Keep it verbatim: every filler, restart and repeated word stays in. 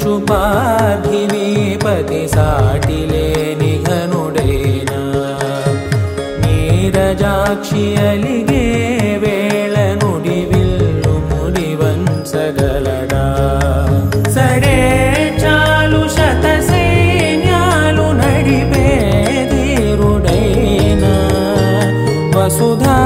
పార్థివీపతి సాటిలేని ఘనుడేనా నీరజాక్షి అలిగే వేళ నుడి విల్లు ముడివంచగలడా సడే చాలు శత సైన్యాలు నడిపే ధీరుడైనా వసుధా